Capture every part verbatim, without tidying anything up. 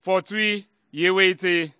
Fortui yewete.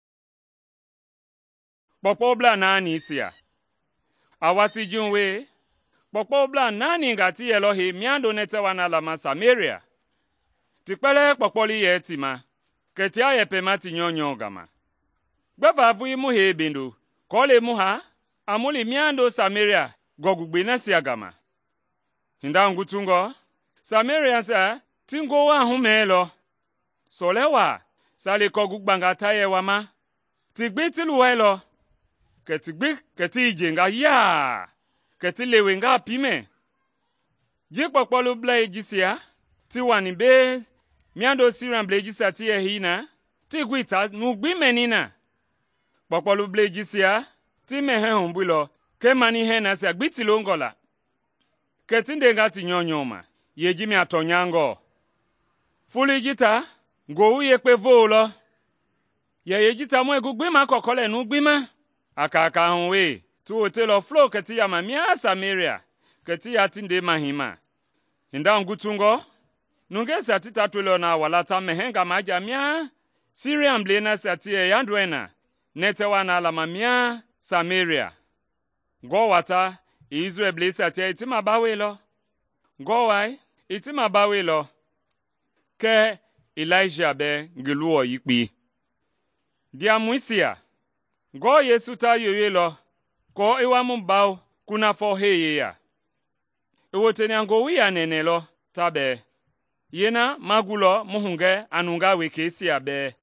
Popobla nani sia. Awati junwe. Popobla nani ngati Elohi miando nete wana lama Samaria. Tikpele popoli yetima. Ketia yepemati nyonyo gama. Gbafa afu imu he bindu. Kole muha. Amuli miando Samaria. Gogugbe nasi agama. Hinda ngutungo. Samaria sa. Tingo wa humelo. Solewa. Sale kogugbanga taye wama. Tigbe tiluwelo. Ketigbe keti ijenga ya. Keti lewenga pime. Jikpokpolu ble jisia. Tiwani be. Miando siran ble jisia tiye hina. Tigwita nugbi menina. Pokpolu ble jisia. Ti mehe humbwilo. Kemani hena se agbiti longola. Ketinde ngati nyonyoma. Yejimi atonyango. Fuli jita. Go uye kwe volo. Ye yejita mwe gugbima kokole nugbima. Aka aka honwe. Tu otelo flow keti ya mamia Samaria. Keti ya tinde mahima. Hinda ngutungo. Nunge sati tatwelo na walata mehenga maja mia. Syria mblena sati ya yandwena. Nete wana la mamia Samaria. Go wata. Israel blesa tia itima bawelo. Go wai. Itima bawelo. Ke Elijah be ngeluo yikpi. Dia mwisia. Go Yesu ta yoyelo. Ko iwa mbao kuna fo heye ya. Iwote ango wi anenelo tabe. Yena magulo muhunge anunga wekesi abe.